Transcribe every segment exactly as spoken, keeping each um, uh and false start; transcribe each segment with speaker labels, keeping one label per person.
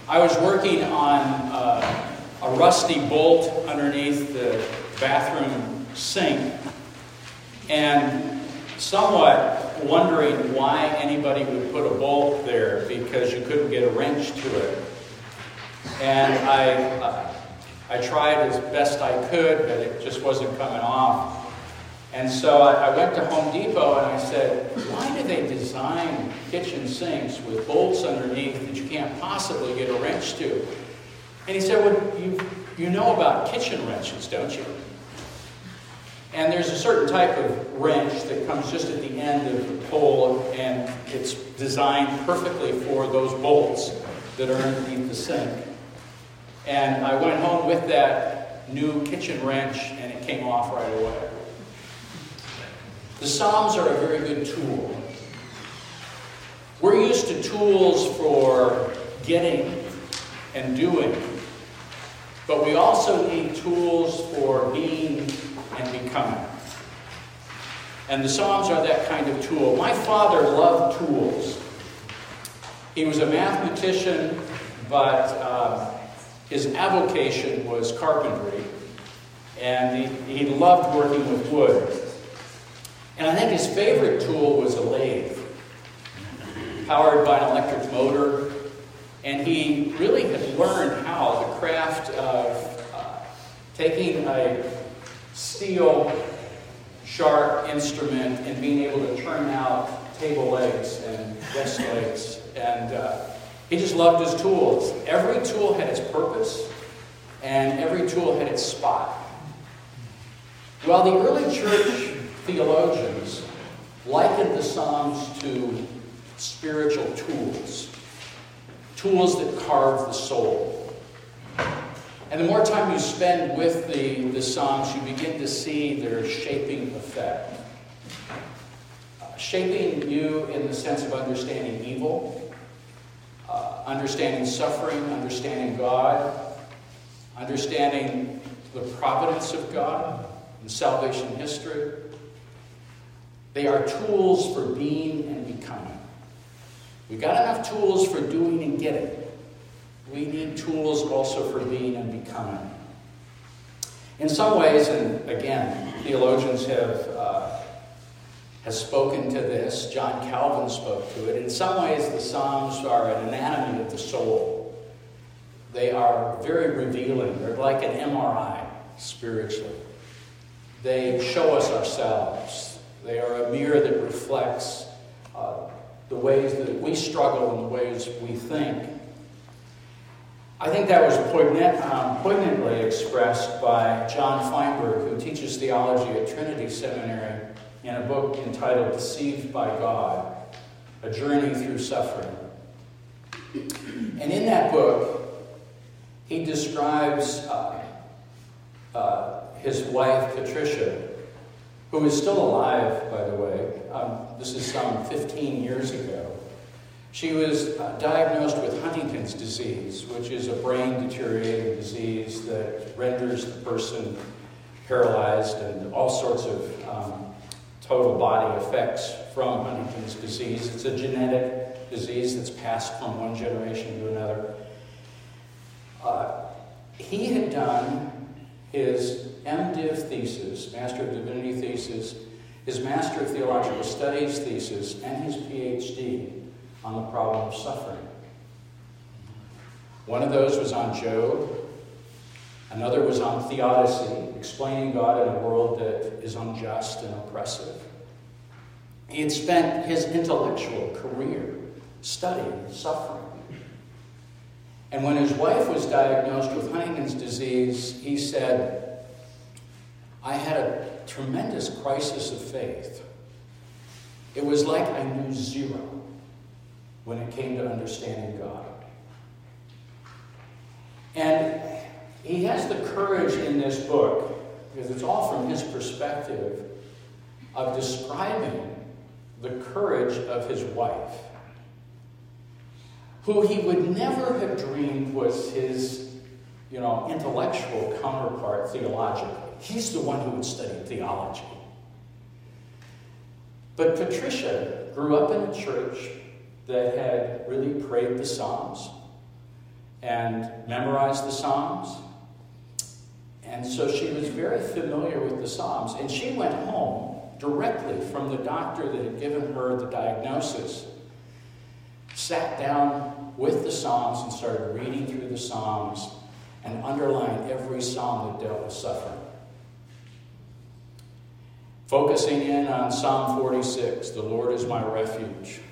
Speaker 1: I was working on uh, a rusty bolt underneath the bathroom sink, and somewhat wondering why anybody would put a bolt there, because you couldn't get a wrench to it. And I, uh, I tried as best I could, but it just wasn't coming off. And so I, I went to Home Depot and I said, why do they design kitchen sinks with bolts underneath that you can't possibly get a wrench to? And he said, well, you, you know about kitchen wrenches, don't you? And there's a certain type of wrench that comes just at the end of the pole, and it's designed perfectly for those bolts that are underneath the sink. And I went home with that new kitchen wrench, and it came off right away. The Psalms are a very good tool. We're used to tools for getting and doing, but we also need tools for being and becoming. And the Psalms are that kind of tool. My father loved tools. He was a mathematician, but uh, his avocation was carpentry, and he, he loved working with wood. And I think his favorite tool was a lathe, powered by an electric motor. And he really had learned how the craft of uh, taking a steel, sharp instrument and being able to turn out table legs and desk legs. And uh, he just loved his tools. Every tool had its purpose, and every tool had its spot. While the early church theologians likened the Psalms to spiritual tools, tools that carve the soul. And the more time you spend with the, the Psalms, you begin to see their shaping effect. Uh, shaping you in the sense of understanding evil, uh, understanding suffering, understanding God, understanding the providence of God and salvation history. They are tools for being and becoming. We've got enough tools for doing and getting. We need tools also for being and becoming. In some ways, and again, theologians have, uh, have spoken to this. John Calvin spoke to it. In some ways, the Psalms are an anatomy of the soul. They are very revealing. They're like an M R I spiritually. They show us ourselves. They are a mirror that reflects uh, the ways that we struggle and the ways we think. I think that was poignant, um, poignantly expressed by John Feinberg, who teaches theology at Trinity Seminary, in a book entitled Deceived by God, A Journey Through Suffering. And in that book, he describes uh, uh, his wife, Patricia, who is still alive, by the way. Um, this is some fifteen years ago. She was uh, diagnosed with Huntington's disease, which is a brain-deteriorating disease that renders the person paralyzed and all sorts of um, total body effects from Huntington's disease. It's a genetic disease that's passed from one generation to another. Uh, he had done his MDiv thesis, Master of Divinity thesis, his Master of Theological Studies thesis, and his PhD on the problem of suffering. One of those was on Job. Another was on theodicy, explaining God in a world that is unjust and oppressive. He had spent his intellectual career studying suffering. And when his wife was diagnosed with Huntington's disease, he said, I had a tremendous crisis of faith. It was like I knew zero when it came to understanding God. And he has the courage in this book, because it's all from his perspective, of describing the courage of his wife, who he would never have dreamed was his, you know, intellectual counterpart theologically. He's the one who had studied theology. But Patricia grew up in a church that had really prayed the Psalms, and memorized the Psalms. And so she was very familiar with the Psalms. And she went home directly from the doctor that had given her the diagnosis, sat down with the Psalms and started reading through the Psalms and underlined every psalm that dealt with suffering. Focusing in on Psalm forty-six, the Lord is my refuge.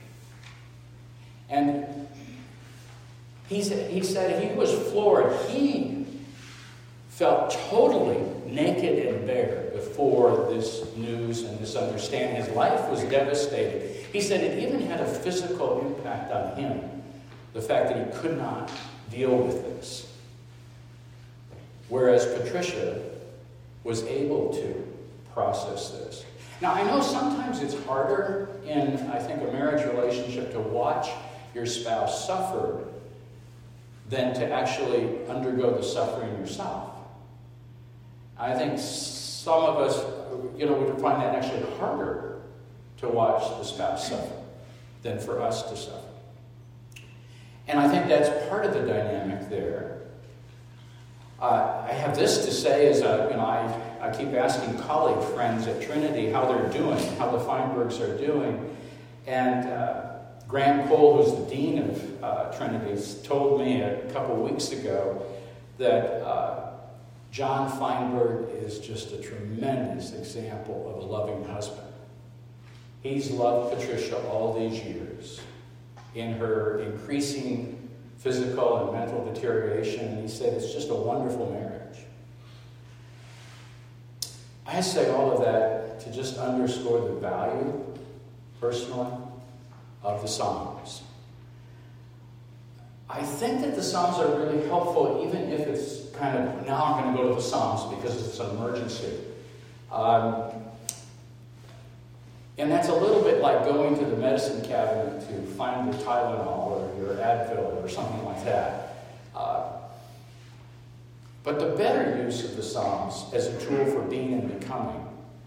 Speaker 1: And he said, he said he was floored. He felt totally naked and bare before this news and this understanding. His life was devastated. He said it even had a physical impact on him, the fact that he could not deal with this. Whereas Patricia was able to process this. Now, I know sometimes it's harder in, I think, a marriage relationship to watch your spouse suffer than to actually undergo the suffering yourself. I think some of us, you know, would find that actually harder to watch the spouse suffer than for us to suffer. And I think that's part of the dynamic there. Uh, I have this to say as a, you know, I, I keep asking colleague friends at Trinity how they're doing, how the Feinbergs are doing. And uh, Graham Cole, who's the dean of uh, Trinity, told me a couple weeks ago that uh, John Feinberg is just a tremendous example of a loving husband. He's loved Patricia all these years in her increasing physical and mental deterioration, and he said it's just a wonderful marriage. I say all of that to just underscore the value, personally, of the Psalms. I think that the Psalms are really helpful, even if it's kind of, now I'm going to go to the Psalms because it's an emergency. Um, and that's a little bit like going to the medicine cabinet to find your Tylenol or your Advil or something like that. Uh, but the better use of the Psalms as a tool for being and becoming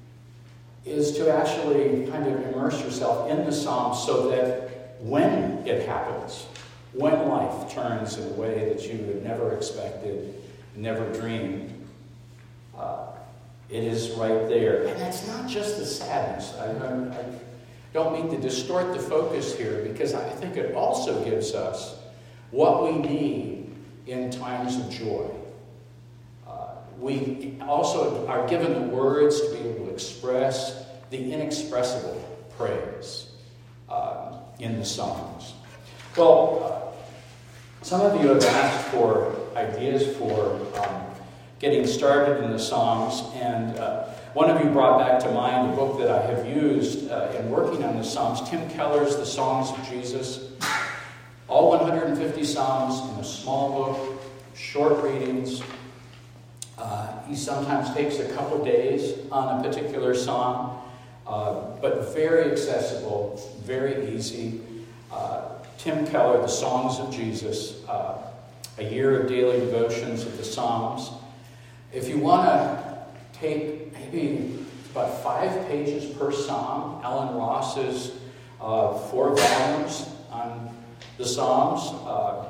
Speaker 1: is to actually kind of immerse yourself in the Psalms so that when it happens, when life turns in a way that you had never expected, never dreamed, uh, it is right there. And that's not just the sadness. I, I, I don't mean to distort the focus here, because I think it also gives us what we need in times of joy. Uh, we also are given the words to be able to express the inexpressible praise uh, in the Psalms. Well, uh, some of you have asked for ideas for um, getting started in the Psalms, and uh, one of you brought back to mind a book that I have used uh, in working on the Psalms, Tim Keller's The Songs of Jesus. All one hundred fifty Psalms in a small book, short readings. Uh, he sometimes takes a couple days on a particular psalm, uh, but very accessible, very easy. Uh, Tim Keller, The Songs of Jesus, uh, a year of daily devotions of the Psalms. If you want to take maybe about five pages per psalm, Alan Ross's uh, four volumes on the Psalms, uh,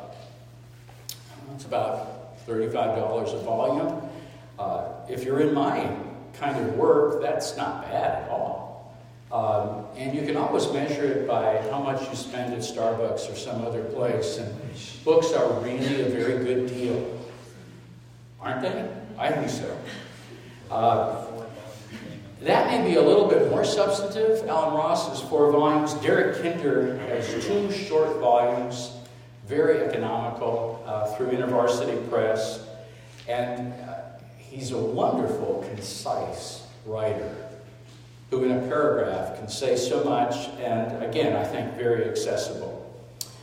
Speaker 1: it's about thirty-five dollars a volume. Uh, if you're in my kind of work, that's not bad at all. Um, and you can always measure it by how much you spend at Starbucks or some other place. And books are really a very good deal. Aren't they? I think so. Uh, that may be a little bit more substantive. Alan Ross has four volumes. Derek Kinder has two short volumes, very economical, uh, through InterVarsity Press. And uh, he's a wonderful, concise writer who in a paragraph can say so much, and again, I think very accessible.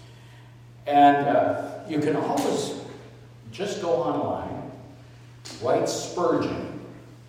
Speaker 1: And uh, you can always just go online, write Spurgeon,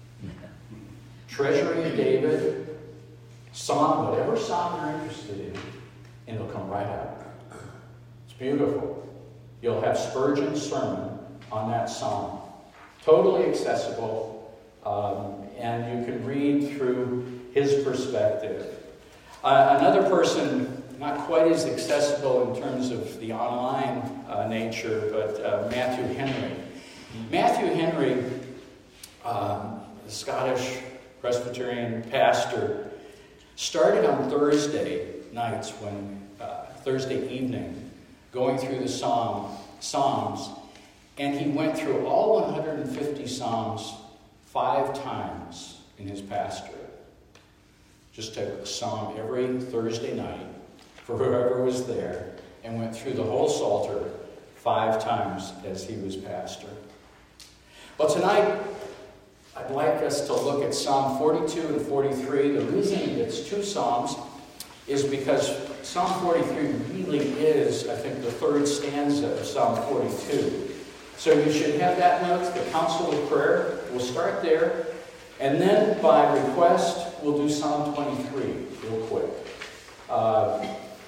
Speaker 1: Treasury of David, Psalm, whatever psalm you're interested in, and it'll come right out. It's beautiful. You'll have Spurgeon's sermon on that psalm. Totally accessible, um, and you can read through his perspective. Uh, another person not quite as accessible in terms of the online uh, nature, but uh, Matthew Henry. Matthew Henry, um, the Scottish Presbyterian pastor, started on Thursday nights, when uh, Thursday evening, going through the Psalm, Psalms, and he went through all one hundred fifty Psalms five times in his pastorate. Just took a psalm every Thursday night for whoever was there and went through the whole Psalter five times as he was pastor. Well, tonight, I'd like us to look at Psalm forty-two and forty-three. The reason it's two Psalms is because Psalm forty-three really is, I think, the third stanza of Psalm forty-two. So you should have that note, the counsel of prayer. We'll start there. And then, by request, we'll do Psalm twenty-three real quick. Uh,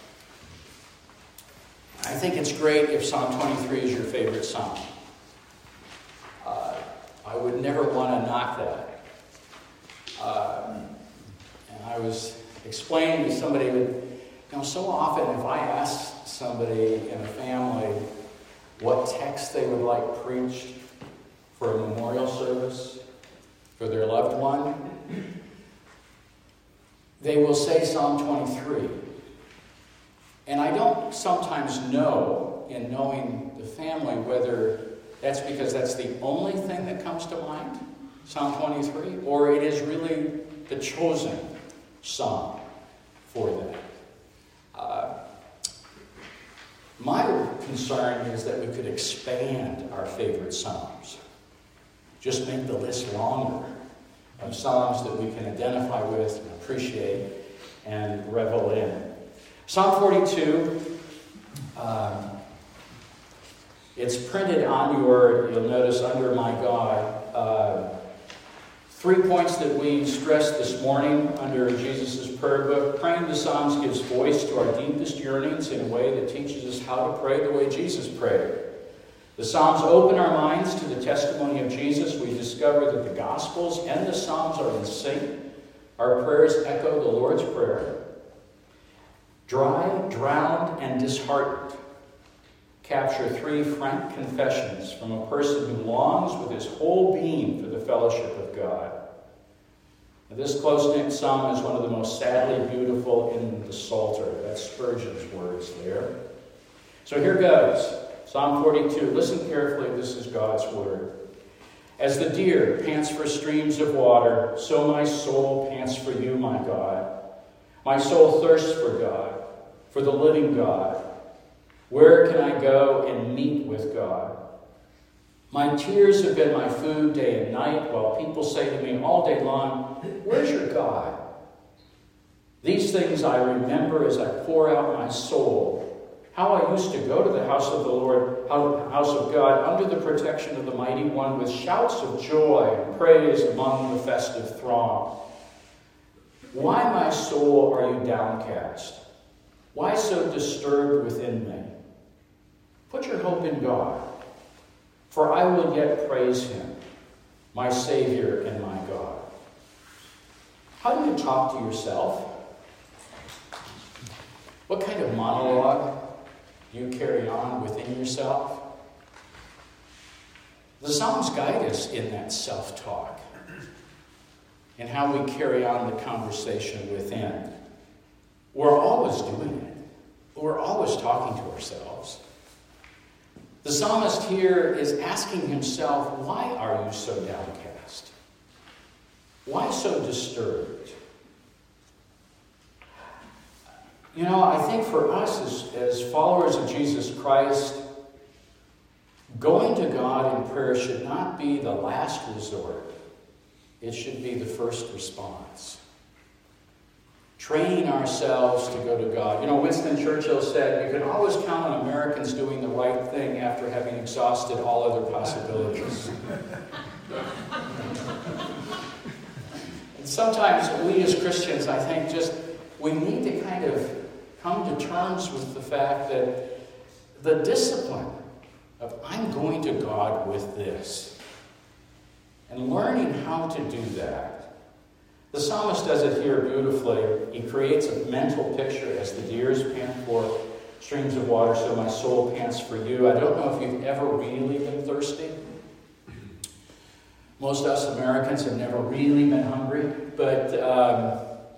Speaker 1: I think it's great if Psalm twenty-three is your favorite psalm. Uh, I would never want to knock that. Uh, and I was explaining to somebody that, you know, so often if I ask somebody in a family what text they would like preached for a memorial service for their loved one, they will say Psalm twenty-three. And I don't sometimes know, in knowing the family, whether that's because that's the only thing that comes to mind, Psalm twenty-three, or it is really the chosen psalm for that. Uh, my concern is that we could expand our favorite psalms. Just make the list longer of psalms that we can identify with and appreciate and revel in. Psalm forty-two, um, it's printed on your, you'll notice under my God, uh, three points that we stressed this morning under Jesus' prayer book. Praying the Psalms gives voice to our deepest yearnings in a way that teaches us how to pray the way Jesus prayed. The Psalms open our minds to the testimony of Jesus. We discover that the Gospels and the Psalms are in sync. Our prayers echo the Lord's Prayer. Dry, drowned, and disheartened capture three frank confessions from a person who longs with his whole being for the fellowship of God. Now, this close-knit psalm is one of the most sadly beautiful in the Psalter. That's Spurgeon's words there. So here goes. Psalm forty-two. Listen carefully. This is God's word. As the deer pants for streams of water, so my soul pants for you, my God. My soul thirsts for God, for the living God. Where can I go and meet with God? My tears have been my food day and night, while people say to me all day long, where's your God? These things I remember as I pour out my soul. How I used to go to the house of the Lord, house of God, under the protection of the Mighty One, with shouts of joy and praise among the festive throng. Why, my soul, are you downcast? Why so disturbed within me? Put your hope in God, for I will yet praise him, my Savior and my God. How do you talk to yourself? What kind of monologue do you carry on within yourself? The Psalms guide us in that self-talk and how we carry on the conversation within. We're always doing it. We're always talking to ourselves. The psalmist here is asking himself, why are you so downcast? Why so disturbed? You know, I think for us as, as followers of Jesus Christ, going to God in prayer should not be the last resort. It should be the first response. Training ourselves to go to God. You know, Winston Churchill said, you can always count on Americans doing the right thing after having exhausted all other possibilities. And sometimes we as Christians, I think, just, we need to kind of come to terms with the fact that the discipline of I'm going to God with this, and learning how to do that, The psalmist does it here beautifully. He creates a mental picture as the deers pant for streams of water, so my soul pants for you. I don't know if you've ever really been thirsty. Most of us Americans have never really been hungry, but um,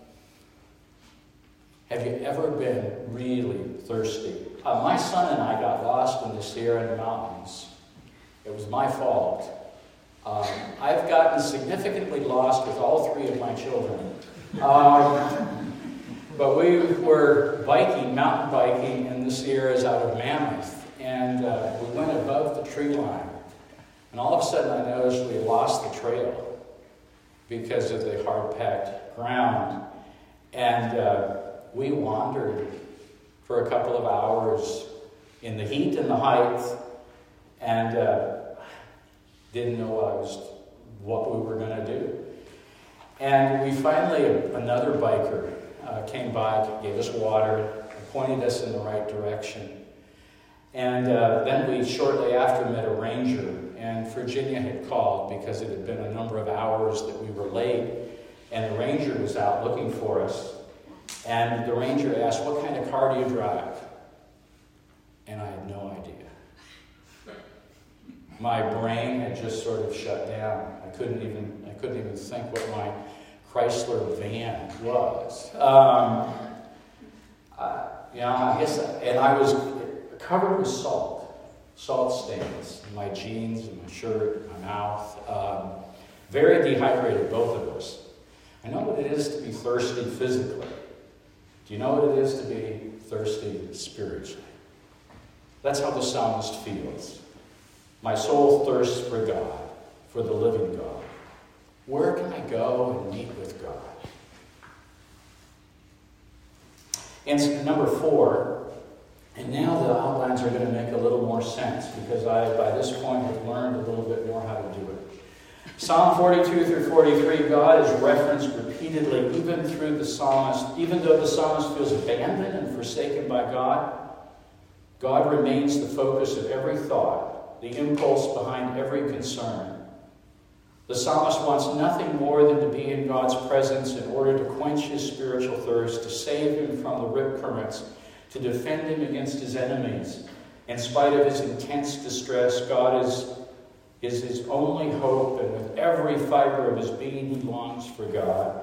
Speaker 1: have you ever been really thirsty? Uh, my son and I got lost in the Sierra Mountains. It was my fault. Um, I've gotten significantly lost with all three of my children. Um, but we were biking, mountain biking in the Sierras out of Mammoth, and uh, we went above the tree line. And all of a sudden I noticed we lost the trail because of the hard-packed ground. And uh, we wandered for a couple of hours in the heat and the height, and uh, didn't know what, I was, what we were going to do. And we finally, another biker uh, came by, gave us water, pointed us in the right direction. And uh, then we shortly after met a ranger, and Virginia had called because it had been a number of hours that we were late, and the ranger was out looking for us. And the ranger asked, "What kind of car do you drive?" And I had no idea. My brain had just sort of shut down. I couldn't even I couldn't even think what my Chrysler van was. Um, uh, you know, I guess, and I was covered with salt, salt stains in my jeans, in my shirt, my mouth. Um, very dehydrated, both of us. I know what it is to be thirsty physically. Do you know what it is to be thirsty spiritually? That's how the psalmist feels. My soul thirsts for God, for the living God. Where can I go and meet with God? And number four, and now the outlines are going to make a little more sense because I, by this point, have learned a little bit more how to do it. Psalm forty-two through forty-three, God is referenced repeatedly, even through the psalmist. Even though the psalmist feels abandoned and forsaken by God, God remains the focus of every thought, the impulse behind every concern. The psalmist wants nothing more than to be in God's presence in order to quench his spiritual thirst, to save him from the rip currents, to defend him against his enemies. In spite of his intense distress, God is, is his only hope, and with every fiber of his being, he longs for God.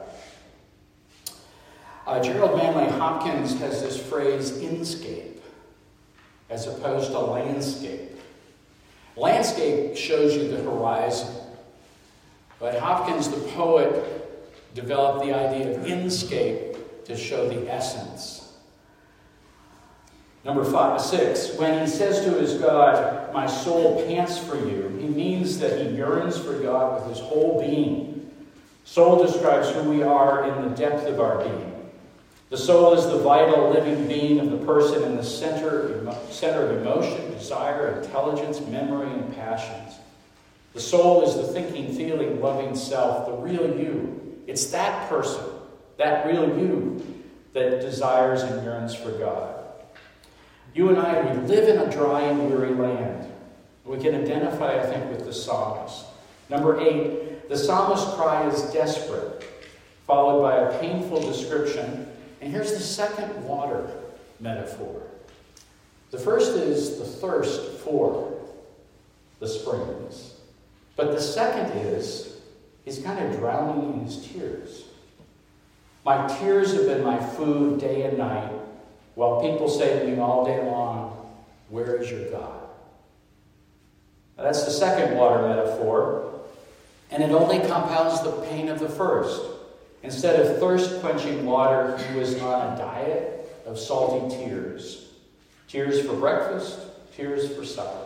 Speaker 1: Uh, Gerald Manley Hopkins has this phrase, inscape, as opposed to landscape. Landscape shows you the horizon. But Hopkins, the poet, developed the idea of inscape to show the essence. Number five, six, when he says to his God, my soul pants for you, he means that he yearns for God with his whole being. Soul describes who we are in the depth of our being. The soul is the vital living being of the person in the center, center of emotion, desire, intelligence, memory, and passions. The soul is the thinking, feeling, loving self, the real you. It's that person, that real you, that desires and yearns for God. You and I, we live in a dry and weary land. We can identify, I think, with the psalmist. Number eight, the psalmist's cry is desperate, followed by a painful description. And here's the second water metaphor. The first is the thirst for the springs. But the second is, he's kind of drowning in his tears. My tears have been my food day and night, while people say to me all day long, where is your God? Now, that's the second water metaphor, and it only compounds the pain of the first. Instead of thirst-quenching water, he was on a diet of salty tears. Tears for breakfast, tears for supper.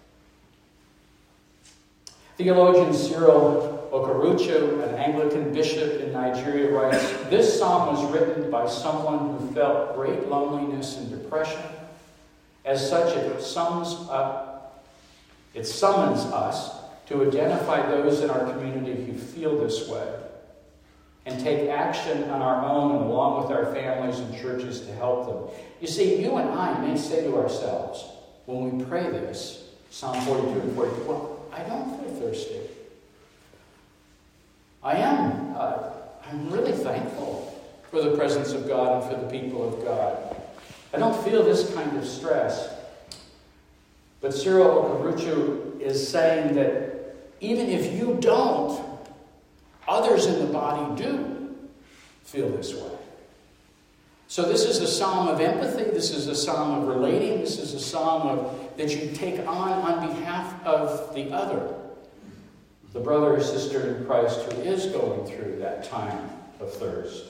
Speaker 1: Theologian Cyril Okarucho, an Anglican bishop in Nigeria, writes, this psalm was written by someone who felt great loneliness and depression. As such, it sums up, it summons us to identify those in our community who feel this way and take action on our own and along with our families and churches to help them. You see, you and I may say to ourselves, when we pray this, Psalm forty-two and forty-two, well, I don't feel thirsty. I am, uh, I'm really thankful for the presence of God and for the people of God. I don't feel this kind of stress. But Cyril Okaruchu is saying that even if you don't, others in the body do feel this way. So this is a psalm of empathy. This is a psalm of relating. This is a psalm of that you take on on behalf of the other, the brother or sister in Christ who is going through that time of thirst.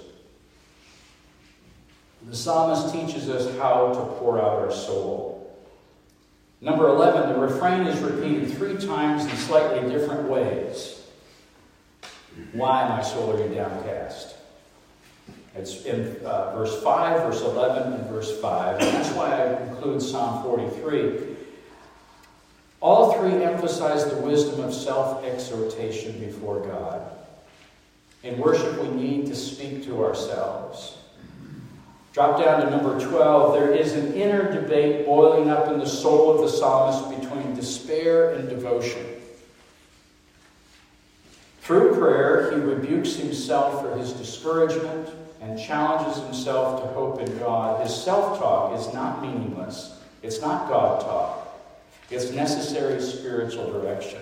Speaker 1: The psalmist teaches us how to pour out our soul. Number eleven, the refrain is repeated three times in slightly different ways. Why, my soul, are you downcast? It's in uh, verse five, verse eleven, and verse five. And that's why I include Psalm forty-three. All three emphasize the wisdom of self-exhortation before God. In worship, we need to speak to ourselves. Drop down to number twelve. There is an inner debate boiling up in the soul of the psalmist between despair and devotion. Through prayer, he rebukes himself for his discouragement and challenges himself to hope in God. His self-talk is not meaningless. It's not God talk. It's necessary spiritual direction.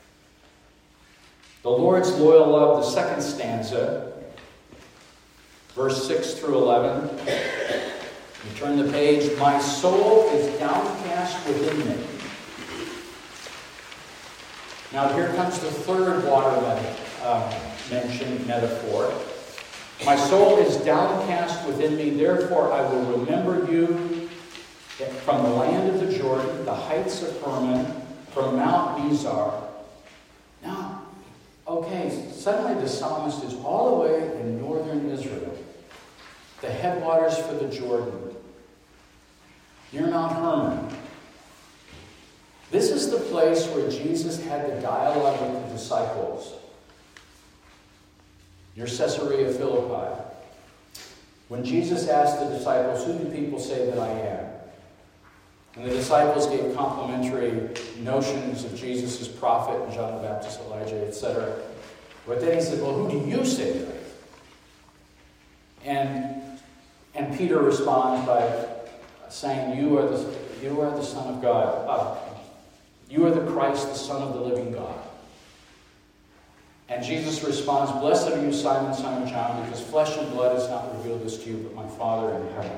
Speaker 1: The Lord's loyal love, the second stanza, verse six through eleven. You turn the page. My soul is downcast within me. Now here comes the third water meta, uh, mentioned metaphor. My soul is downcast within me, therefore I will remember you from the land of the Jordan, the heights of Hermon, from Mount Mizar. Now, okay, suddenly the psalmist is all the way in northern Israel, the headwaters for the Jordan, near Mount Hermon. This is the place where Jesus had the dialogue with the disciples. Near Caesarea Philippi. When Jesus asked the disciples, who do people say that I am? And the disciples gave complimentary notions of Jesus as prophet, and John the Baptist, Elijah, et cetera. But then he said, well, who do you say that I am? And, and Peter responds by saying, you are the, you are the Son of God. Uh, you are the Christ, the Son of the living God. And Jesus responds, blessed are you, Simon, son of John, because flesh and blood has not revealed this to you, but my Father in heaven.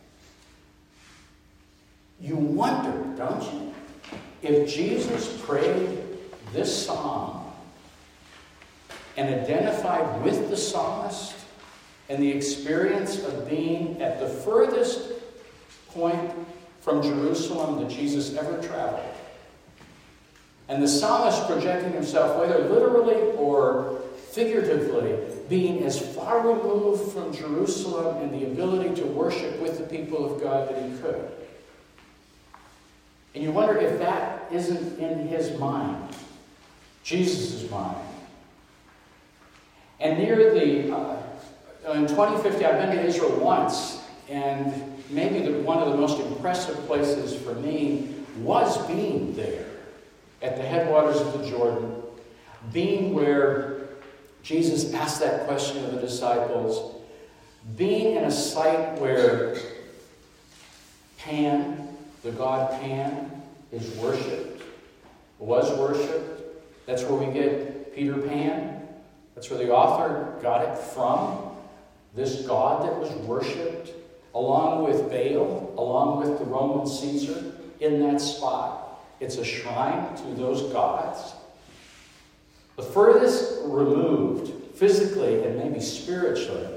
Speaker 1: You wonder, don't you, if Jesus prayed this psalm and identified with the psalmist and the experience of being at the furthest point from Jerusalem that Jesus ever traveled. And the psalmist projecting himself, whether literally or figuratively, being as far removed from Jerusalem and the ability to worship with the people of God that he could. And you wonder if that isn't in his mind, Jesus' mind. And near the, uh, in twenty fifteen, I've been to Israel once, and maybe the, one of the most impressive places for me was being there at the headwaters of the Jordan, being where Jesus asked that question of the disciples, being in a site where Pan, the god Pan, is worshipped, was worshipped. That's where we get Peter Pan. That's where the author got it from. This god that was worshipped, along with Baal, along with the Roman Caesar, in that spot. It's a shrine to those gods. The furthest removed, physically and maybe spiritually,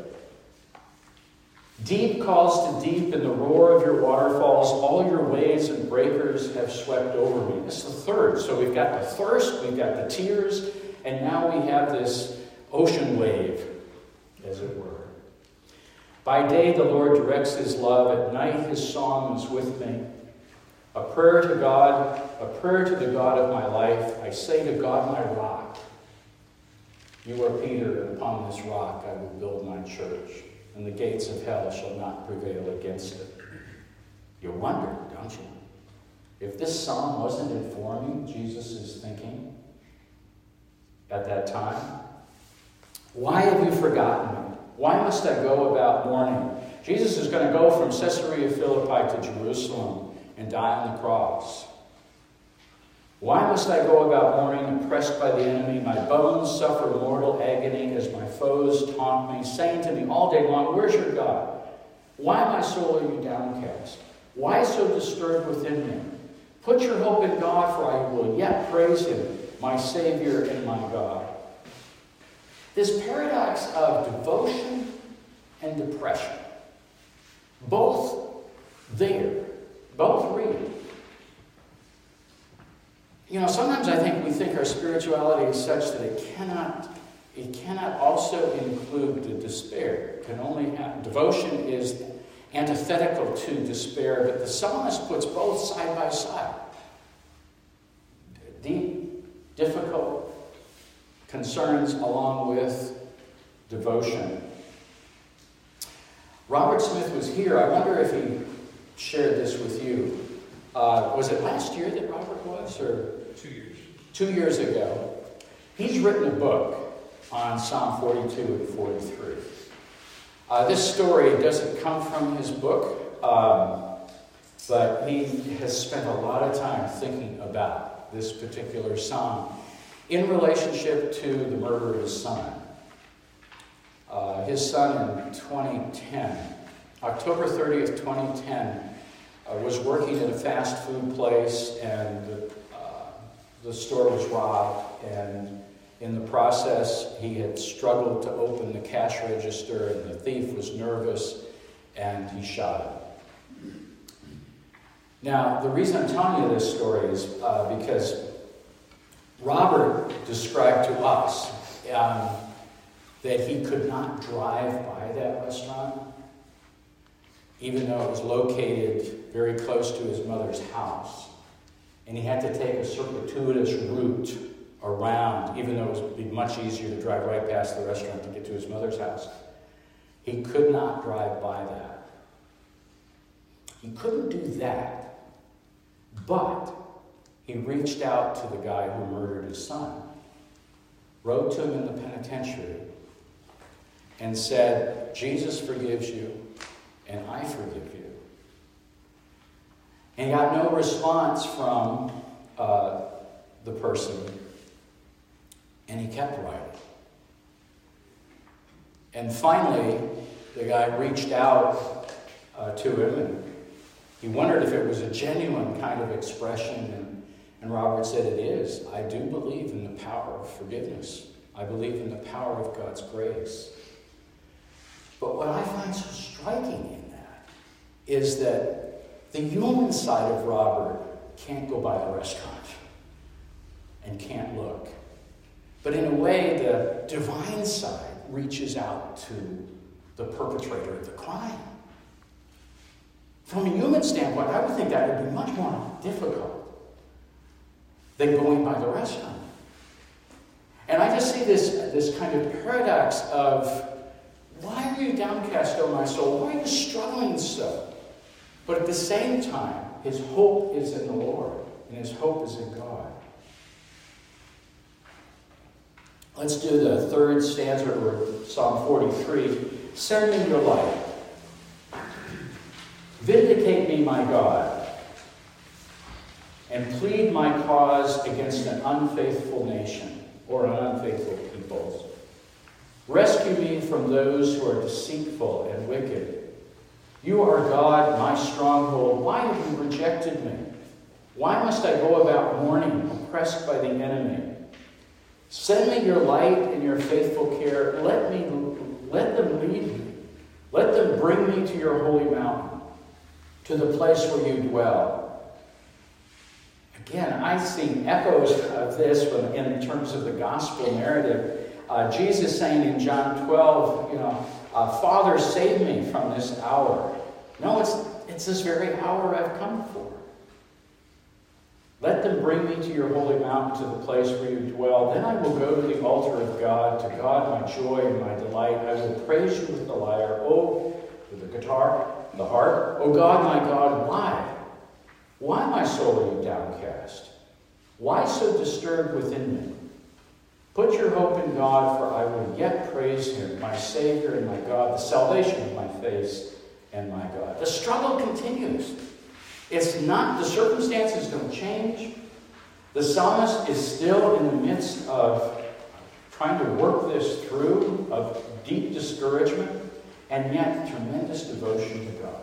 Speaker 1: deep calls to deep in the roar of your waterfalls. All your waves and breakers have swept over me. This is the third. So we've got the thirst, we've got the tears, and now we have this ocean wave, as it were. By day the Lord directs his love. At night his song is with me. A prayer to God, a prayer to the God of my life. I say to God, my rock, you are Peter, and upon this rock I will build my church, and the gates of hell shall not prevail against it. You wonder, don't you, if this psalm wasn't informing Jesus' thinking at that time? Why have you forgotten me? Why must I go about mourning? Jesus is going to go from Caesarea Philippi to Jerusalem and die on the cross. Why must I go about mourning, oppressed by the enemy? My bones suffer mortal agony as my foes taunt me, saying to me all day long, where's your God? Why, my soul, are you downcast? Why so disturbed within me? Put your hope in God, for I will yet praise him, my Savior and my God. This paradox of devotion and depression, both there, both real. You know, sometimes I think we think our spirituality is such that it cannot, it cannot also include the despair. It can only have, devotion is antithetical to despair, but the psalmist puts both side by side. Deep, difficult concerns along with devotion. Robert Smith was here. I wonder if he shared this with you. Uh, was it last year that Robert was, or
Speaker 2: two years?
Speaker 1: Two years ago. He's written a book on Psalm forty-two and forty-three. Uh, this story doesn't come from his book, um, but he has spent a lot of time thinking about this particular psalm in relationship to the murder of his son. Uh, his son in twenty ten, October thirtieth, twenty ten, uh, was working at a fast food place, and the, uh, the store was robbed, and in the process he had struggled to open the cash register, and the thief was nervous, and he shot him. Now, the reason I'm telling you this story is uh, because Robert described to us um, that he could not drive by that restaurant, even though it was located very close to his mother's house. And he had to take a circuitous route around, even though it would be much easier to drive right past the restaurant to get to his mother's house. He could not drive by that. He couldn't do that, but he reached out to the guy who murdered his son, wrote to him in the penitentiary, and said, Jesus forgives you, and I forgive you. And he got no response from uh, the person, and he kept writing. And finally, the guy reached out uh, to him, and he wondered if it was a genuine kind of expression, and, and Robert said, it is. I do believe in the power of forgiveness. I believe in the power of God's grace. But what I find so striking in that is that the human side of Robert can't go by the restaurant and can't look. But in a way, the divine side reaches out to the perpetrator of the crime. From a human standpoint, I would think that would be much more difficult than going by the restaurant. And I just see this, this kind of paradox of, why are you downcast, O my soul? Why are you struggling so? But at the same time, his hope is in the Lord, and his hope is in God. Let's do the third stanza of Psalm forty-three. Send me your light. Vindicate me, my God, and plead my cause against an unfaithful nation or an unfaithful people. Rescue me from those who are deceitful and wicked. You are God, my stronghold. Why have you rejected me? Why must I go about mourning, oppressed by the enemy? Send me your light and your faithful care. Let me, let them lead me. Let them bring me to your holy mountain, to the place where you dwell. Again, I see echoes of this when, in terms of the gospel narrative. Uh, Jesus saying in John twelve, you know, uh, Father, save me from this hour. No, it's, it's this very hour I've come for. Let them bring me to your holy mountain, to the place where you dwell. Then I will go to the altar of God, to God my joy and my delight. I will praise you with the lyre, oh, with the guitar, the harp. Oh God, my God, why? Why, my soul, are you downcast? Why so disturbed within me? Put your hope in God, for I will yet praise him, my Savior and my God, the salvation of my face and my God. The struggle continues. It's not, the circumstances don't change. The psalmist is still in the midst of trying to work this through, of deep discouragement, and yet tremendous devotion to God.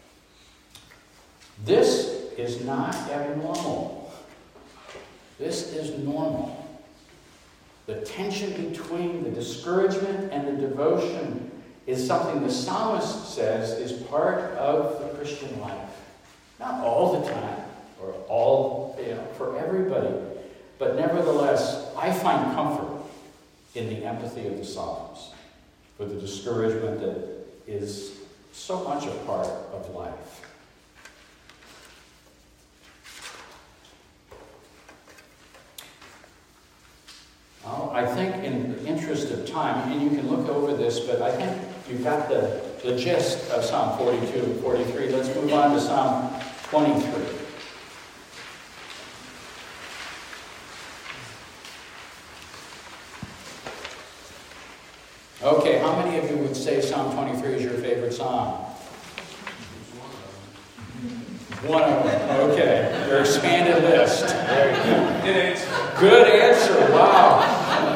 Speaker 1: This is not abnormal. This is normal. The tension between the discouragement and the devotion is something the psalmist says is part of the Christian life. Not all the time, or all, you know, for everybody. But nevertheless, I find comfort in the empathy of the Psalms for the discouragement that is so much a part of life. Well, I think in the interest of time, and you can look over this, but I think you've got the, the gist of Psalm forty-two and forty-three. Let's move on to Psalm twenty-three. Okay, how many of you would say Psalm twenty-three is your favorite psalm? One of them. Okay, your expanded list. There you go. Good answer. Good answer. Wow.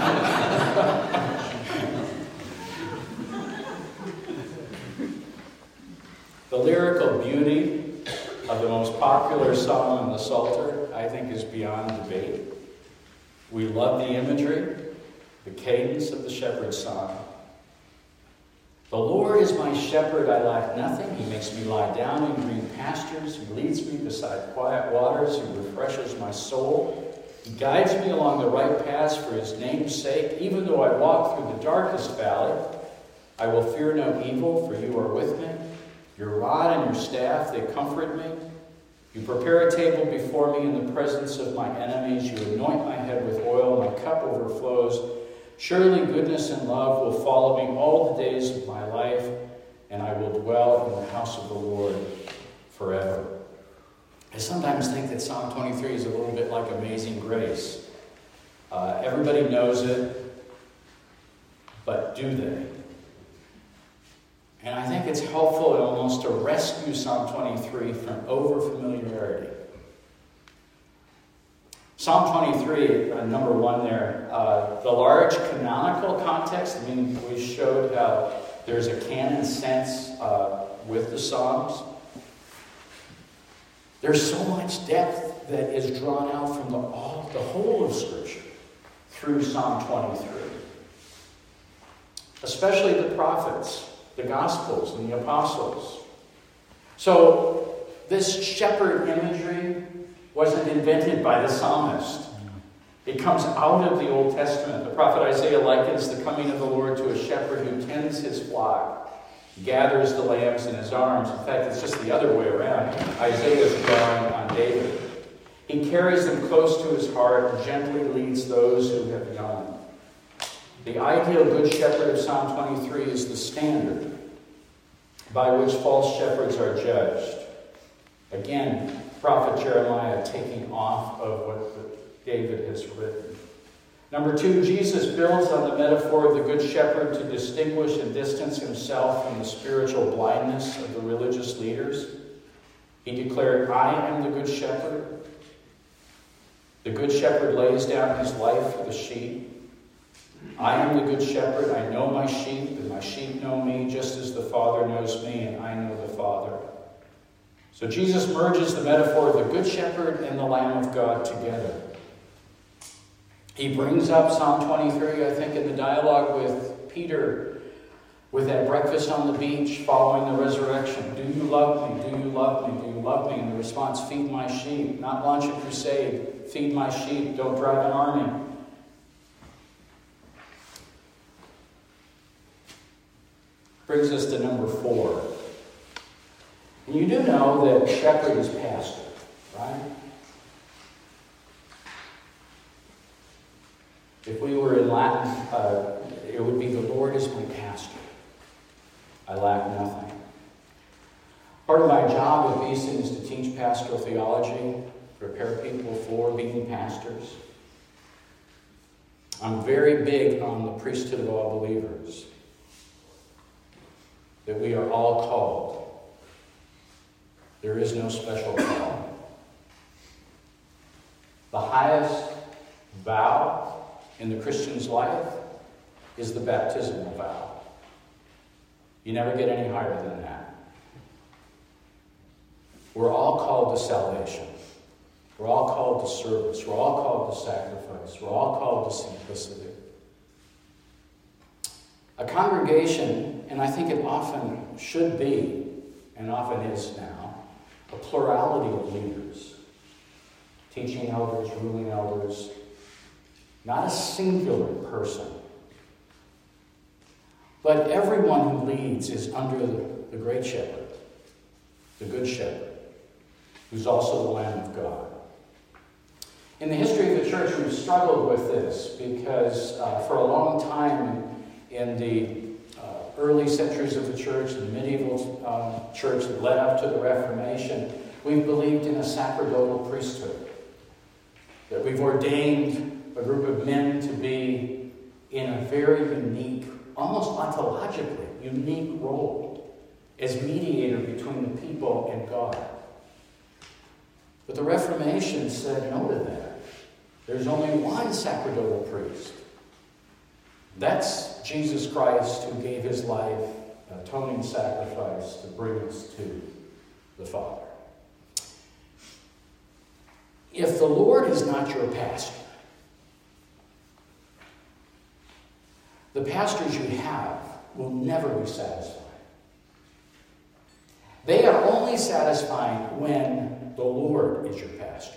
Speaker 1: The lyrical beauty of the most popular psalm in the Psalter, I think, is beyond debate. We love the imagery, the cadence of the shepherd's song. The Lord is my shepherd, I lack nothing. He makes me lie down in green pastures. He leads me beside quiet waters. He refreshes my soul. He guides me along the right paths for his name's sake. Even though I walk through the darkest valley, I will fear no evil, for you are with me. Your rod and your staff, they comfort me. You prepare a table before me in the presence of my enemies. You anoint my head with oil. My cup overflows. Surely goodness and love will follow me all the days of my life, and I will dwell in the house of the Lord forever. I sometimes think that Psalm twenty-three is a little bit like Amazing Grace. Uh, everybody knows it, but do they? And I think it's helpful almost to rescue Psalm twenty-three from over-familiarity. Psalm twenty-three, uh, number one there, uh, the large canonical context. I mean, we showed how there's a canon sense uh, with the Psalms. There's so much depth that is drawn out from the, all, the whole of Scripture through Psalm twenty-three. Especially the prophets, the Gospels, and the Apostles. So, this shepherd imagery wasn't invented by the psalmist. It comes out of the Old Testament. The prophet Isaiah likens the coming of the Lord to a shepherd who tends his flock, gathers the lambs in his arms. In fact, it's just the other way around. Isaiah is drawing on David. He carries them close to his heart and gently leads those who have known. The ideal good shepherd of Psalm twenty-three is the standard by which false shepherds are judged. Again, prophet Jeremiah taking off of what David has written. Number two, Jesus builds on the metaphor of the Good Shepherd to distinguish and distance himself from the spiritual blindness of the religious leaders. He declared, I am the Good Shepherd. The Good Shepherd lays down his life for the sheep. I am the Good Shepherd. I know my sheep, and my sheep know me, just as the Father knows me, and I know the Father. So Jesus merges the metaphor of the Good Shepherd and the Lamb of God together. He brings up Psalm twenty-three, I think, in the dialogue with Peter, with that breakfast on the beach following the resurrection. Do you love me? Do you love me? Do you love me? And the response, feed my sheep. Not launch a crusade. Feed my sheep. Don't drive an army. Brings us to number four. And you do know that shepherd is pastor, right? If we were in Latin, uh, it would be the Lord is my pastor. I lack nothing. Part of my job at Beeson is to teach pastoral theology, prepare people for being pastors. I'm very big on the priesthood of all believers. That we are all called. There is no special call. The highest vow in the Christian's life is the baptismal vow. You never get any higher than that. We're all called to salvation. We're all called to service. We're all called to sacrifice. We're all called to simplicity. A congregation, and I think it often should be, and often is now, a plurality of leaders. Teaching elders, ruling elders. Not a singular person. But everyone who leads is under the, the great shepherd, the good shepherd, who's also the Lamb of God. In the history of the church, we've struggled with this because uh, for a long time in the uh, early centuries of the church, the medieval uh, church that led up to the Reformation, we've believed in a sacerdotal priesthood. That we've ordained a group of men to be in a very unique, almost ontologically unique role as mediator between the people and God. But the Reformation said no to that. There's only one sacerdotal priest. That's Jesus Christ, who gave his life, an atoning sacrifice to bring us to the Father. If the Lord is not your pastor, the pastors you have will never be satisfied. They are only satisfying when the Lord is your pastor.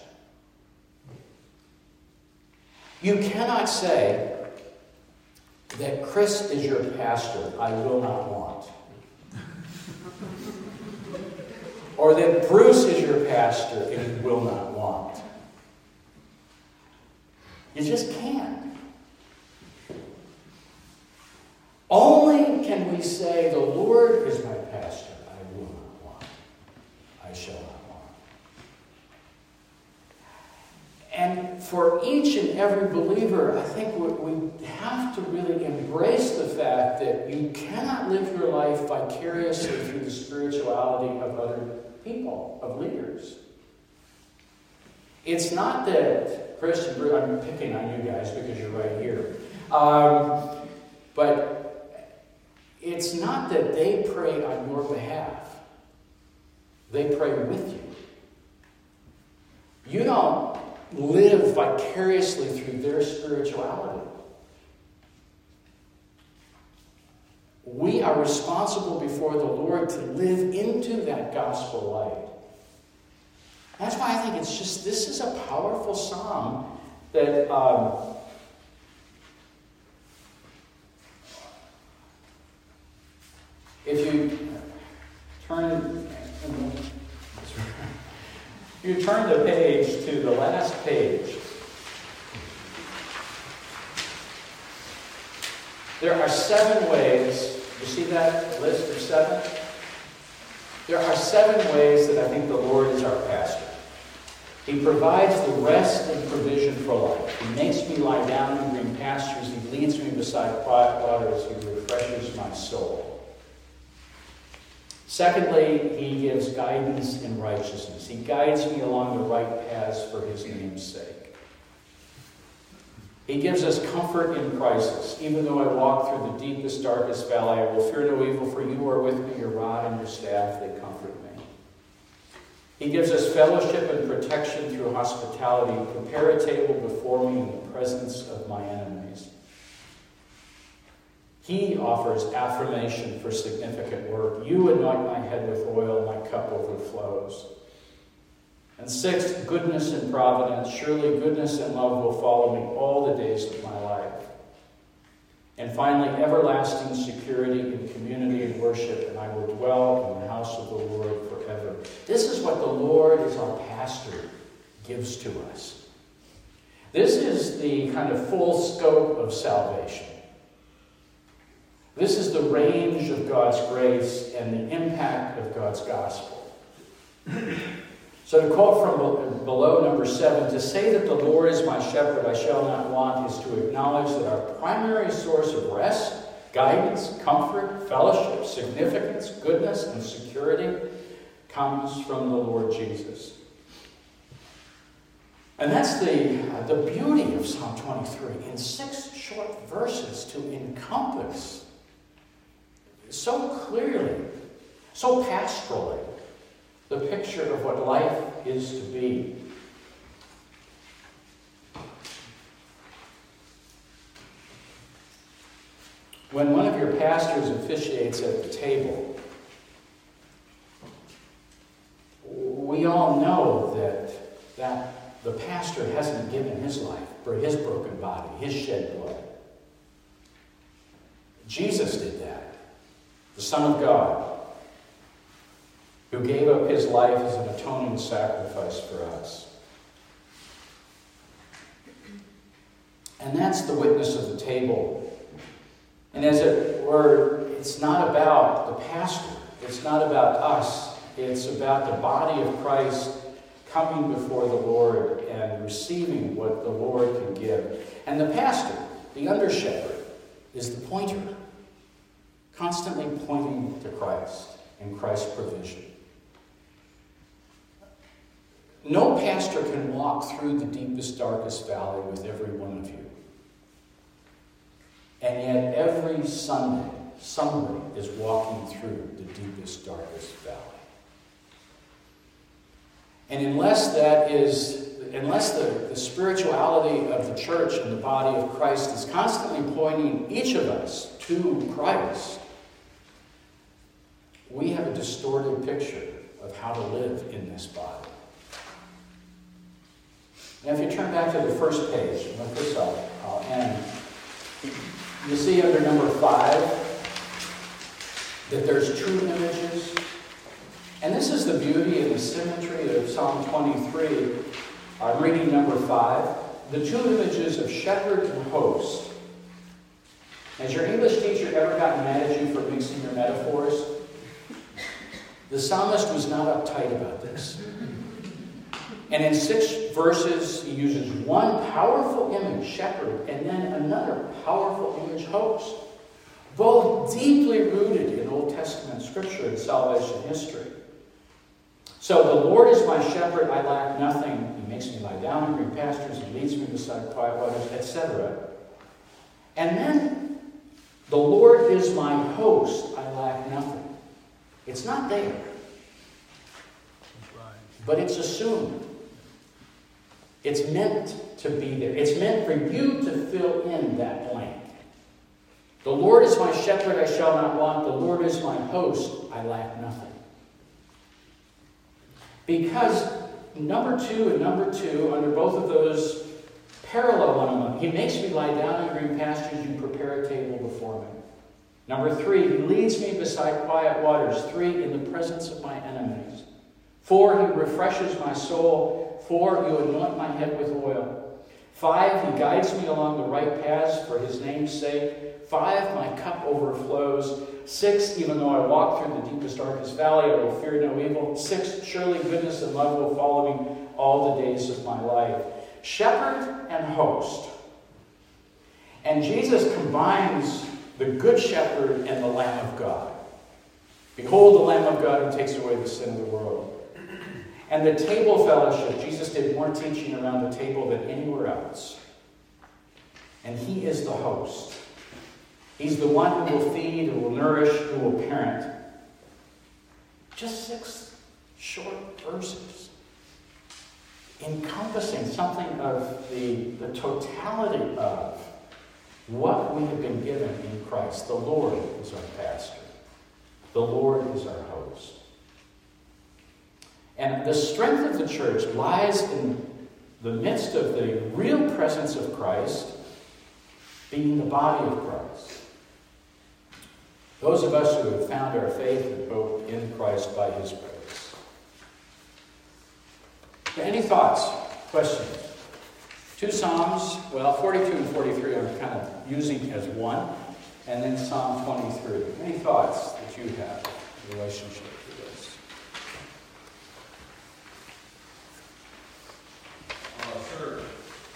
Speaker 1: You cannot say that Chris is your pastor, I will not want. Or that Bruce is your pastor, and you will not want. You just can't. Only can we say, the Lord is my pastor, I will not want. I shall not want. And for each and every believer, I think we have to really embrace the fact that you cannot live your life vicariously through the spirituality of other people, of leaders. It's not that, Chris, I'm picking on you guys because you're right here. Um, but it's not that they pray on your behalf. They pray with you. You don't live vicariously through their spirituality. We are responsible before the Lord to live into that gospel light. That's why I think it's just, this is a powerful psalm that um, if you turn you turn the page to the last page, there are seven ways. You see that list of seven? There are seven ways that I think the Lord is our pastor. He provides the rest and provision for life. He makes me lie down in green pastures. He leads me beside quiet waters. He refreshes my soul. Secondly, he gives guidance in righteousness. He guides me along the right paths for his name's sake. He gives us comfort in crisis. Even though I walk through the deepest, darkest valley, I will fear no evil, for you are with me. Your rod and your staff, they comfort me. He gives us fellowship and protection through hospitality. Prepare a table before me in the presence of my enemies. He offers affirmation for significant work. You anoint my head with oil, my cup overflows. And sixth, goodness and providence. Surely goodness and love will follow me all the days of my life. And finally, everlasting security in community and worship, and I will dwell in the house of the Lord forever. This is what the Lord, as our pastor, gives to us. This is the kind of full scope of salvation. This is the range of God's grace and the impact of God's gospel. So to quote from below, number seven, to say that the Lord is my shepherd, I shall not want, is to acknowledge that our primary source of rest, guidance, comfort, fellowship, significance, goodness, and security comes from the Lord Jesus. And that's the, uh, the beauty of Psalm twenty-three. In six short verses to encompass so clearly, so pastorally, the picture of what life is to be. When one of your pastors officiates at the table, we all know that, that the pastor hasn't given his life for his broken body, his shed blood. Jesus did that, the Son of God, who gave up his life as an atoning sacrifice for us. And that's the witness of the table. And as it were, it's not about the pastor. It's not about us. It's about the body of Christ coming before the Lord and receiving what the Lord can give. And the pastor, the under-shepherd, is the pointer, constantly pointing to Christ and Christ's provision. No pastor can walk through the deepest, darkest valley with every one of you. And yet every Sunday, somebody is walking through the deepest, darkest valley. And unless that is, unless the, the spirituality of the church and the body of Christ is constantly pointing each of us to Christ, we have a distorted picture of how to live in this body. Now, if you turn back to the first page, and look this up, I'll end. You see under number five that there's true images. And this is the beauty and the symmetry of Psalm twenty-three. I'm reading number five. The two images of shepherd and host. Has your English teacher ever gotten mad at you for mixing your metaphors? The psalmist was not uptight about this. And in six verses, he uses one powerful image, shepherd, and then another powerful image, host. Both deeply rooted in Old Testament scripture and salvation history. So the Lord is my shepherd, I lack nothing. He makes me lie down in green pastures, he leads me beside quiet waters, et cetera. And then the Lord is my host, I lack nothing. It's not there. But it's assumed. It's meant to be there. It's meant for you to fill in that blank. The Lord is my shepherd, I shall not want. The Lord is my host, I lack nothing. Because number two and number two, under both of those, parallel one another. He makes me lie down in green pastures, you prepare a table before me. Number three, he leads me beside quiet waters. Three, in the presence of my enemies. Four, he refreshes my soul. Four, you anoint my head with oil. Five, he guides me along the right paths for his name's sake. Five, my cup overflows. Six, even though I walk through the deepest, darkest valley, I will fear no evil. Six, surely goodness and love will follow me all the days of my life. Shepherd and host. And Jesus combines the good shepherd and the Lamb of God. Behold the Lamb of God who takes away the sin of the world. And the table fellowship, Jesus did more teaching around the table than anywhere else. And he is the host. He's the one who will feed, who will nourish, who will parent. Just six short verses encompassing something of the, the totality of what we have been given in Christ. The Lord is our pastor. The Lord is our host. And the strength of the church lies in the midst of the real presence of Christ being the body of Christ. Those of us who have found our faith and hope in Christ by his grace. Any thoughts? Questions? Two Psalms, well, forty-two and forty-three I'm kind of using as one, and then Psalm twenty-three. Any thoughts that you have in relationship to this?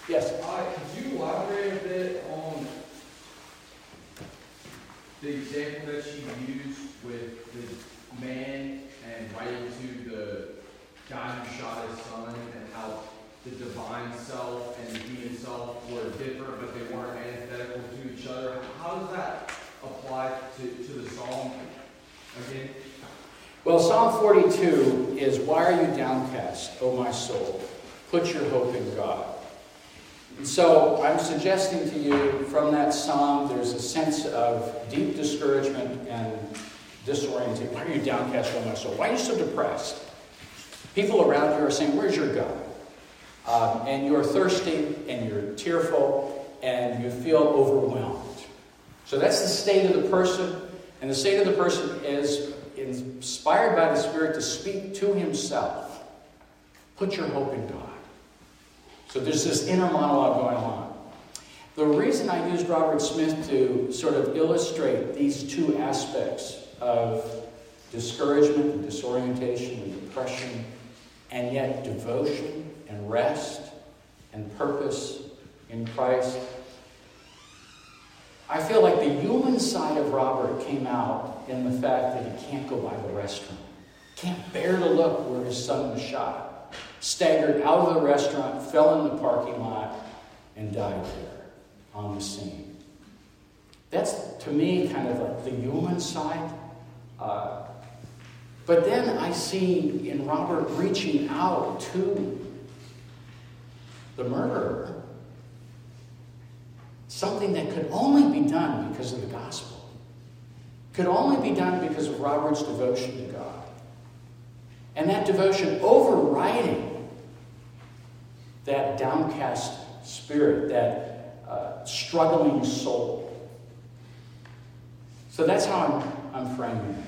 Speaker 1: Yes?
Speaker 2: Uh, could you elaborate a bit on the example that she used with the man and writing to the guy who shot his son, and how the divine self and the human self were different, but they weren't antithetical to each other? How does that apply to, to the psalm again?
Speaker 1: Well, Psalm forty-two is, "Why are you downcast, O my soul? Put your hope in God." And so I'm suggesting to you from that psalm, there's a sense of deep discouragement and disorientation. Why are you downcast, O my soul? Why are you so depressed? People around you are saying, "Where's your God?" Um, and you're thirsty and you're tearful and you feel overwhelmed. So that's the state of the person. And the state of the person is inspired by the Spirit to speak to himself. Put your hope in God. So there's this inner monologue going on. The reason I used Robert Smith to sort of illustrate these two aspects of discouragement and disorientation and depression, and yet devotion and rest and purpose in Christ, I feel like the human side of Robert came out in the fact that he can't go by the restaurant. Can't bear to look where his son was shot. Staggered out of the restaurant, fell in the parking lot, and died there on the scene. That's, to me, kind of like the human side. Uh, but then I see in Robert reaching out to the murderer something that could only be done because of the gospel. Could only be done because of Robert's devotion to God. And that devotion overriding that downcast spirit, that uh, struggling soul. So that's how I'm, I'm framing it.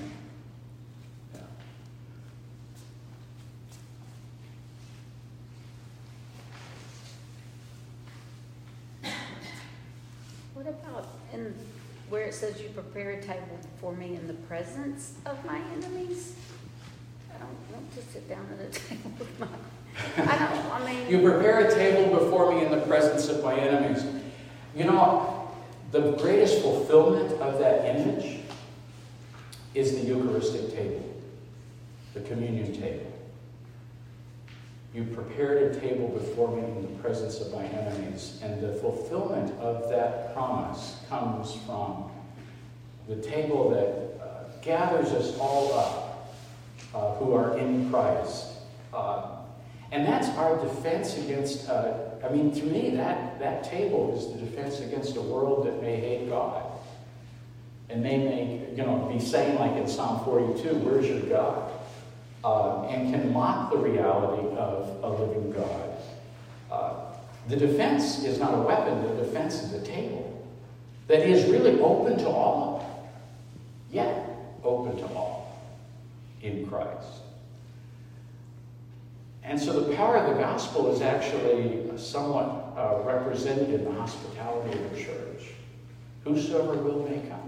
Speaker 3: What about in where it says you prepare a table for me in the presence of my enemies? I don't want to sit down at a table with my... I don't, I mean...
Speaker 1: You prepare a table before me in the presence of my enemies. You know, the greatest fulfillment of that image is the Eucharistic table, the communion table. You prepared a table before me in the presence of my enemies. And the fulfillment of that promise comes from the table that uh, gathers us all up uh, who are in Christ. Uh, and that's our defense against, uh, I mean, to me, that, that table is the defense against a world that may hate God. And may make, you know, be saying like in Psalm forty-two, "Where's your God?" Uh, and can mock the reality of a living God. Uh, the defense is not a weapon, the defense is a table that is really open to all, yet open to all in Christ. And so the power of the gospel is actually somewhat uh, represented in the hospitality of the church. Whosoever will may come.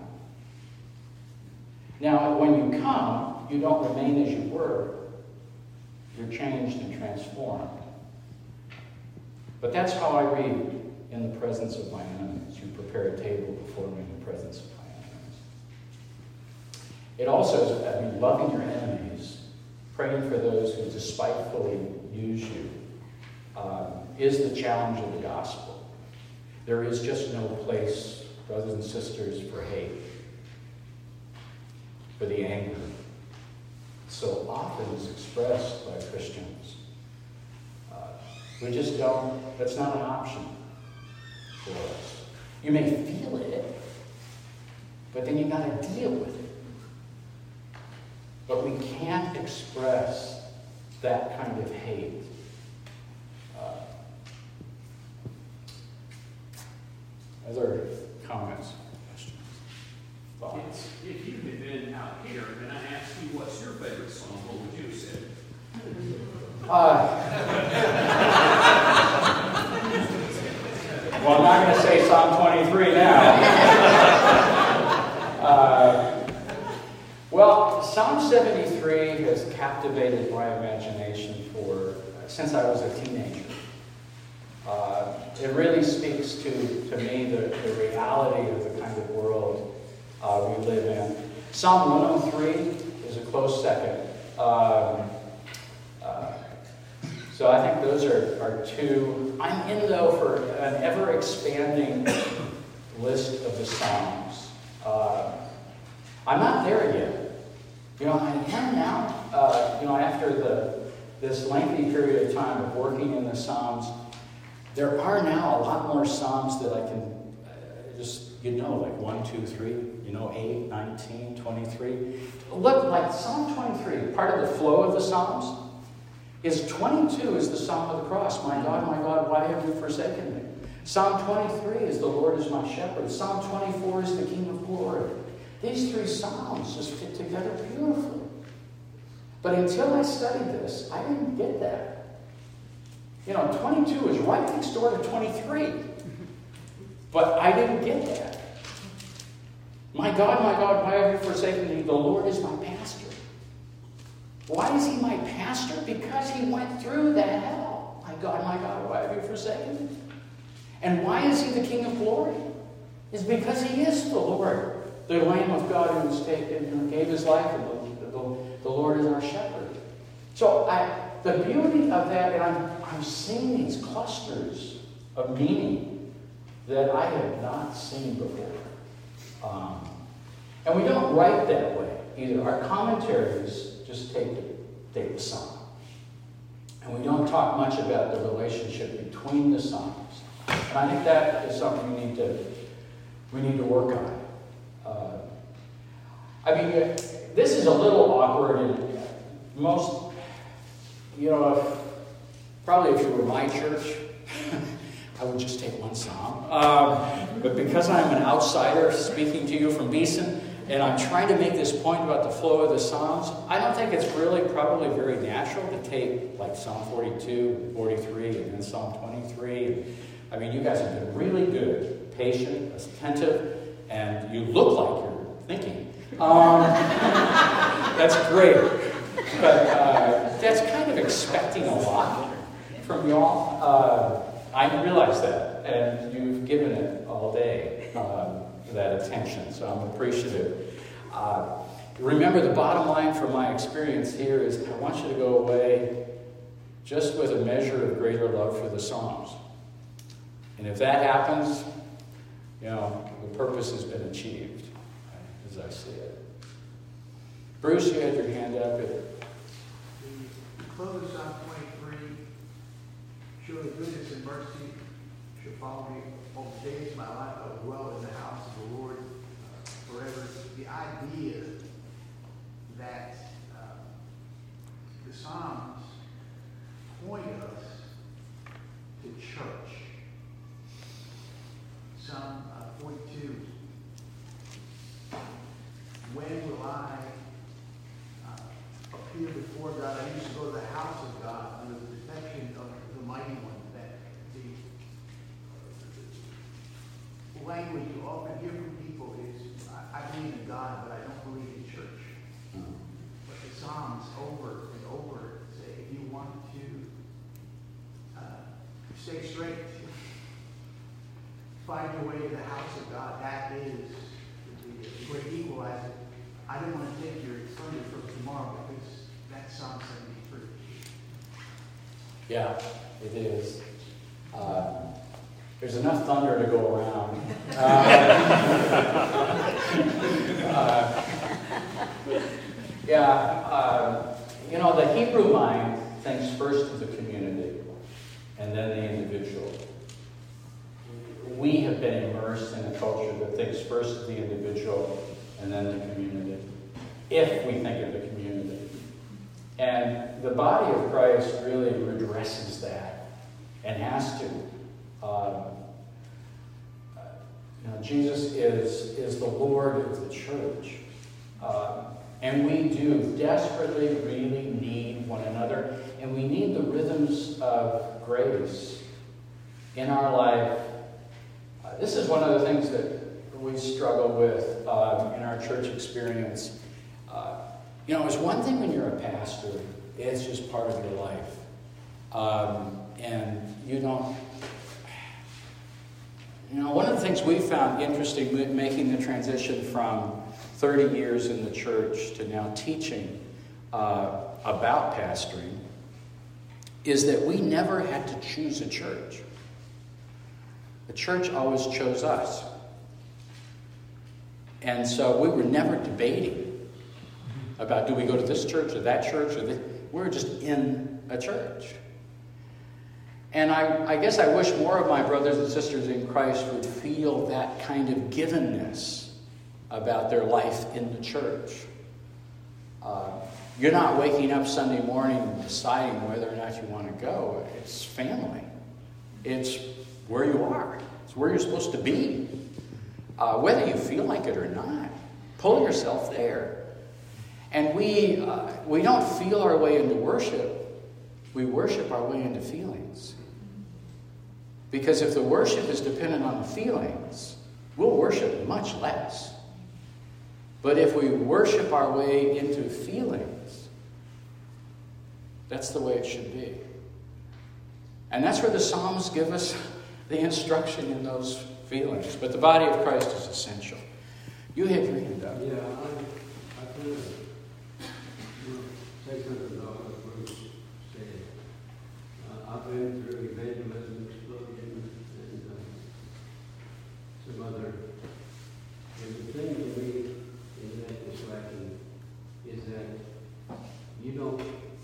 Speaker 1: Now, when you come, you don't remain as you were. You're changed and transformed. But that's how I read in the presence of my enemies. You prepare a table before me in the presence of my enemies. It also is, I mean, loving your enemies, praying for those who despitefully use you, um, is the challenge of the gospel. There is just no place, brothers and sisters, for hate, for the anger so often is expressed by Christians. Uh, we just don't, that's not an option for us. You may feel it, but then you got to deal with it. But we can't express that kind of hate. Uh, other comments?
Speaker 4: It's, if you had been out here and I asked you what's your favorite song, what would you have said?
Speaker 1: Uh, well, I'm not going to say Psalm twenty-three now. uh, well, Psalm seventy-three has captivated my imagination for since I was a teenager. Uh, it really speaks to, to me the, the reality of the kind of world uh, we live in. Psalm one oh three is a close second. Um, uh, so I think those are, are two. I'm in, though, for an ever-expanding list of the Psalms. Uh, I'm not there yet. You know, I am now. Uh, you know, after the this lengthy period of time of working in the Psalms, there are now a lot more Psalms that I can uh, just, you know, like one, two, three, you know, eight, nineteen, twenty-three. Look, like Psalm twenty-three, part of the flow of the Psalms, is twenty-two is the Psalm of the cross. My God, my God, why have you forsaken me? Psalm twenty-three is the Lord is my shepherd. Psalm twenty-four is the King of glory. These three Psalms just fit together beautifully. But until I studied this, I didn't get that. You know, twenty-two is right next door to twenty-three. But I didn't get that. My God, my God, why have you forsaken me? The Lord is my pastor. Why is he my pastor? Because he went through the hell. My God, my God, why have you forsaken me? And why is he the King of glory? It's because he is the Lord, the Lamb of God who was taken and gave his life, and the, the, the Lord is our shepherd. So I, the beauty of that, and I'm, I'm seeing these clusters of meaning that I have not seen before. Um, and we don't write that way either. Our commentaries just take the, take the psalm. And we don't talk much about the relationship between the psalms. And I think that is something we need to we need to work on. Uh, I mean, uh, this is a little awkward. And most, you know, if, probably if you were my church, I would just take one psalm. Um, but because I'm an outsider speaking to you from Beeson, and I'm trying to make this point about the flow of the Psalms, I don't think it's really probably very natural to take like Psalm forty-two, forty-three, and then Psalm twenty-three. I mean, you guys have been really good, patient, attentive, and you look like you're thinking. Um, that's great. But uh, that's kind of expecting a lot from y'all. Uh, I realize that, and you've given it all day, uh, that attention, so I'm appreciative. Uh, remember, the bottom line from my experience here is I want you to go away just with a measure of greater love for the Psalms. And if that happens, you know, the purpose has been achieved, right, as I see it. Bruce, you had your hand up.
Speaker 5: The close of Psalm twenty-three, surely goodness and mercy shall follow me all the days of my life. I will dwell in the house of the Lord uh, forever. The idea that uh, the Psalms point us to church. Psalm uh, forty-two. When will I uh, appear before God? I used to go to the house of God under the protection of the Mighty One. That the, the language you often hear from people is, I, I believe in God, but I don't believe in church. Mm-hmm. But the Psalms over and over say, if you want to uh, stay straight, find your way to the house of God. That is the, the great equalizer. I don't want to take your thunder from tomorrow because that's Psalm seventy-three.
Speaker 1: Yeah, it is. Uh, there's enough thunder to go around. Uh, uh, yeah, uh, you know, the Hebrew mind thinks first of the community and then the individual. We have been immersed in a culture that thinks first of the individual and then the community, if we think of the community. And the body of Christ really redresses that and has to. Um, you know, Jesus is, is the Lord of the church. Um, and we do desperately really need one another. And we need the rhythms of grace in our life. Uh, this is one of the things that we struggle with um, in our church experience. Uh, you know, it's one thing when you're a pastor, it's just part of your life. Um, and you don't, things we found interesting ma- making the transition from thirty years in the church to now teaching uh, about pastoring is that we never had to choose a church. The church always chose us. And so we were never debating about, do we go to this church or that church? Or this? We were just in a church. And I, I guess I wish more of my brothers and sisters in Christ would feel that kind of givenness about their life in the church. Uh, you're not waking up Sunday morning and deciding whether or not you want to go. It's family. It's where you are. It's where you're supposed to be. Uh, whether you feel like it or not. Pull yourself there. And we, uh, we don't feel our way into worship. We worship our way into feelings. Because if the worship is dependent on the feelings, we'll worship much less. But if we worship our way into feelings, that's the way it should be. And that's where the Psalms give us the instruction in those feelings. But the body of Christ is essential. You have your hand up.
Speaker 6: Yeah, I, I feel you know, say something about what Bruce said. Uh, I've been through evangelism, explosion, and uh, some other. And the thing to me in that is lacking is that you don't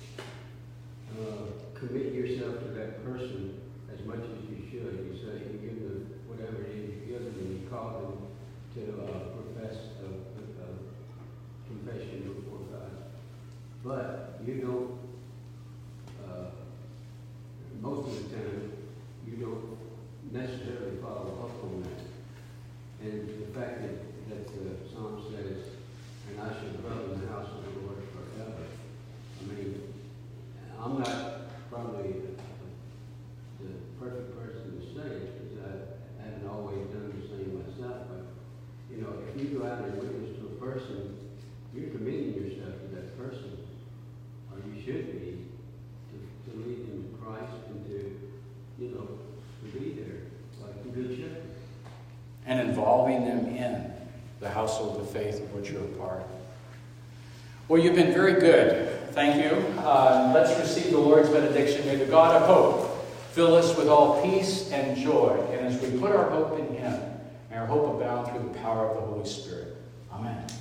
Speaker 6: uh, commit yourself to that person as much as you should. You say you give them whatever it is you give them, and you call them to uh, profess a, a, a confession before God. But you don't, uh, most of the time, you don't necessarily follow up on that. And the fact that, that the Psalm says, and I should dwell in the house of the Lord forever. I mean, I'm not probably the perfect person to say it, because I haven't always done the same myself, but you know, if you go out and witness to a person, you're committing yourself to that person, or you should be, to, to lead them to Christ and to, you know, to be there like a good shepherd.
Speaker 1: And involving them in the household of faith of which you're a part. Well, you've been very good. Thank you. Uh, let's receive the Lord's benediction. May the God of hope fill us with all peace and joy. And as we put our hope in Him, may our hope abound through the power of the Holy Spirit. Amen.